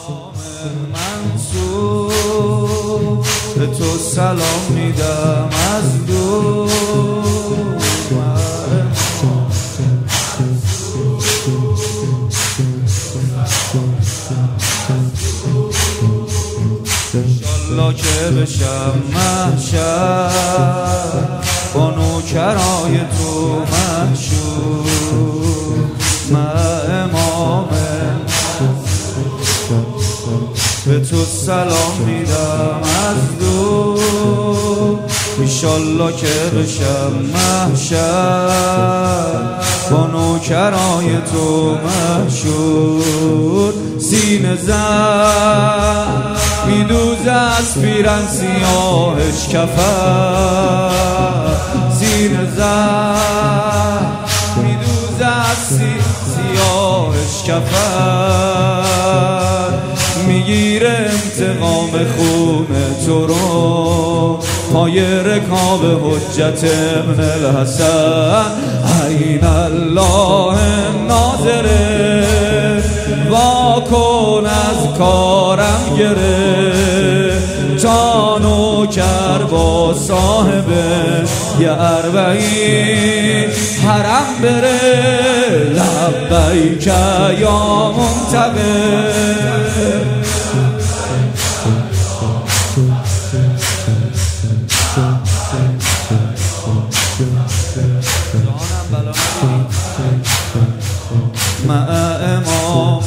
منصور به تو سلام میدم از دور. انشالله که بشم محشر با نوکرای تو محشور. من امام به تو سلام میدم از دور. انشالله که بشم محشر با نوکرای تو محشور. سینه زن میدوزه از پیرن سیاهش کفر. سینه زن میدوزه از سیاهش کفر. میگیره انتقام خون تو رو پای رکاب حجت ابن الحسن. عین الله ناظره واکن از کارم گره. تا نوکر با صاحب یه 40 حرم بره. لبیک یا منتقم. مع امام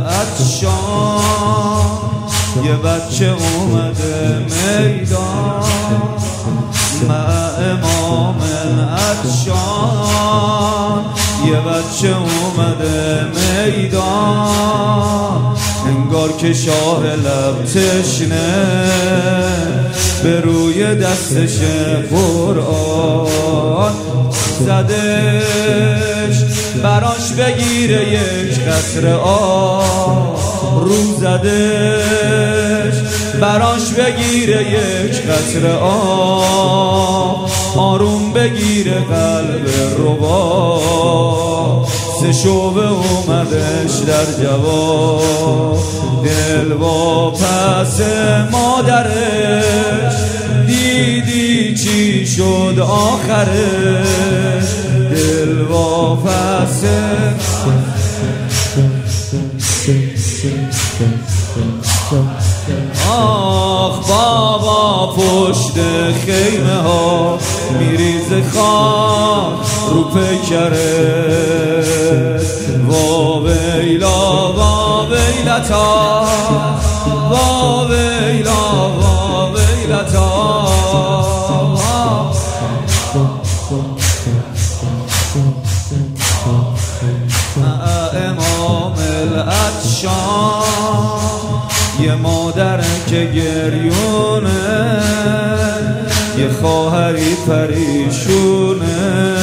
العطشان یه بچه اومده میدان. مع امام العطشان یه بچه اومده میدان. انگار که شاه لب تشنه به روی دستش قرآن زدش براش بگیره یک قطره آب. رو زدش براش بگیره یک قطره آب. آروم بگیره قلب ربا. سه شعبه اومدش در جواب. دل با پس مادرش دیدی چی شد آخرش. دل با پس آخ بابا پشت خیمه ها میریزه خاک رو پیکره. وا ویلا وا ویلتا وا ویلا وا ویلتا. امام العطشان یه مادر که گریونه. یه خواهری پریشونه.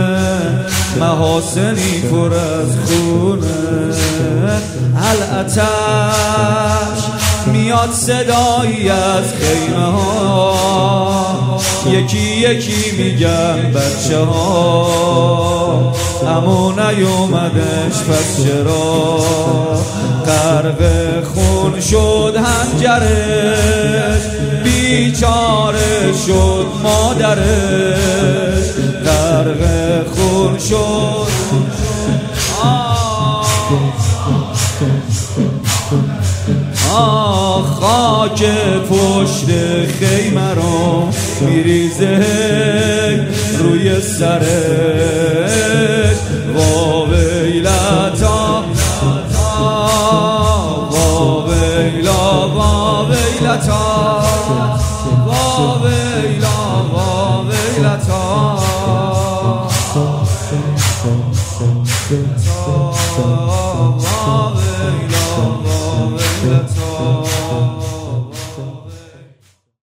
محاسنی پر از خونه. الاتش میاد صدایی از خیمه ها. یکی یکی میگن بچه ها. اما نیومدش پس چرا. غرق خون شد هنجرش. بیچاره شد مادرش. غرق خون شد. خاک پشت خیمه رو میریزه روی سرش. وا ویلتا وا ویلا وا ویلتا وا ویلا وا ویلتا. وا ویلا وا ویلتا.